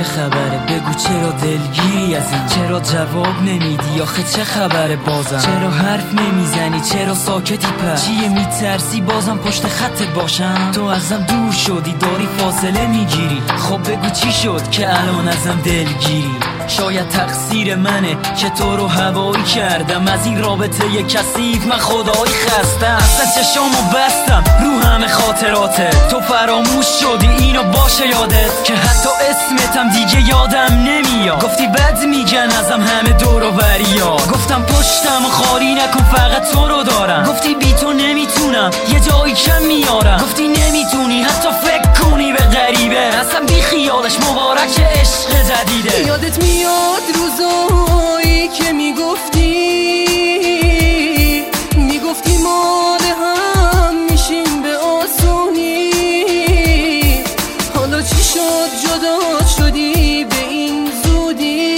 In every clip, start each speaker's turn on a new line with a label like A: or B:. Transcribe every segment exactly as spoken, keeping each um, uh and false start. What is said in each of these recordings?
A: چه خبره؟ بگو چرا دلگیری از این؟ چرا جواب نمیدی؟ آخه چه خبره بازم؟ چرا حرف نمیزنی؟ چرا ساکتی؟ پس چیه میترسی بازم پشت خطت باشم؟ تو ازم دور شدی داری فاصله میگیری. خب بگو چی شد که الان ازم دلگیری؟ شاید تقصیر منه که تو رو هوایی کردم. از این رابطه ی کثیف من خدایی خستم. اصلا چشامو بستم رو همه خاطراتت. تو فراموش شدی اینو باشه یادت که حتی اسمتم دیگه یادم نمیاد. گفتی بد میگن ازم همه دور و بریا. گفتم پشتم و خالی نکن فقط تو رو دارم. گفتی بی تو نمیتونم یه جایی کم میارم. گفتی نمیتونی حتی فکر کنی به غریبه. اصلا بی خیالش مبارک عشق جدیده.
B: یادت میاد روزایی که میگفتی میگفتی ما به هم میشیم به آسونی. حالا چی شد جدا شدی به این زودی؟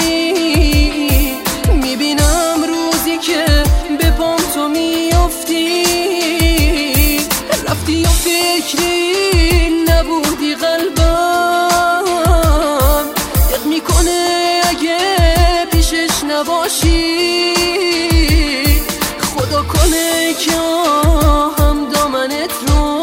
B: میبینم روزی که به پام تو میافتی. رفتی و فکری نبودی قلبم دق میکنه اگه پیشش نباشی. خدا کنه که هم دامنت رو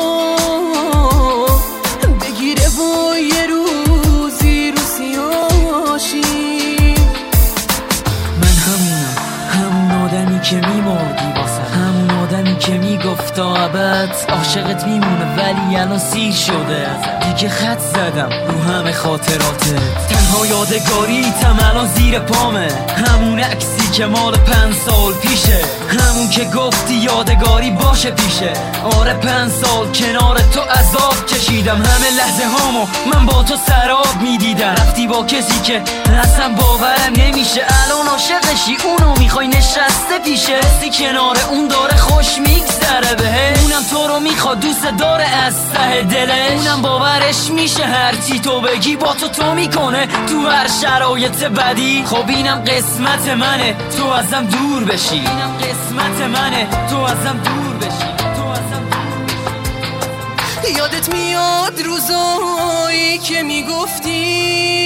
B: بگیره و یه روزی رو سیاشی.
A: من همونم، همون آدمی که میمردی واسه، همون آدمی که میگفت تا ابد عاشقت میمونه ولی الان سیر شده. دیگه خط زدم رو همه خاطراتت. تنها یادگاری تم الان زیر پامه. همون عکسی که مال پنج سال پیشه. همون که گفتی یادگاری باشه پیشه. آره پنج سال کنار تو عذاب کشیدم. همه لحظه هامو من با تو سراب میدیدم. رفتی با کسی که اصلا باورم نمیشه. الان عاشقشی اونو میخوای نشسته پیشه. حسی کنار اون داره خوش میگذره بهش. اونم تو رو میخواد دوست داره از ته دلش. اونم باورش میشه هرچی تو بگی با تو تو میکنه تو هر شرایط بدی. خب اینم قسمت منه تو ازم دور بشی. اینم قسمت منه تو ازم دور بشی. تو ازم دور بشی.
B: یادت میاد روزایی که میگفتی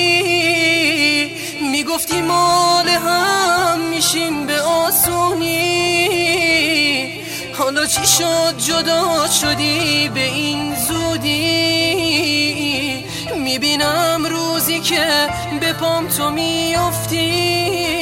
B: میگفتی ما به هم میشیم به آسونی. حالا چی شد جدا شدی به این زودی؟ میبینم روزی که به پام تو میافتی.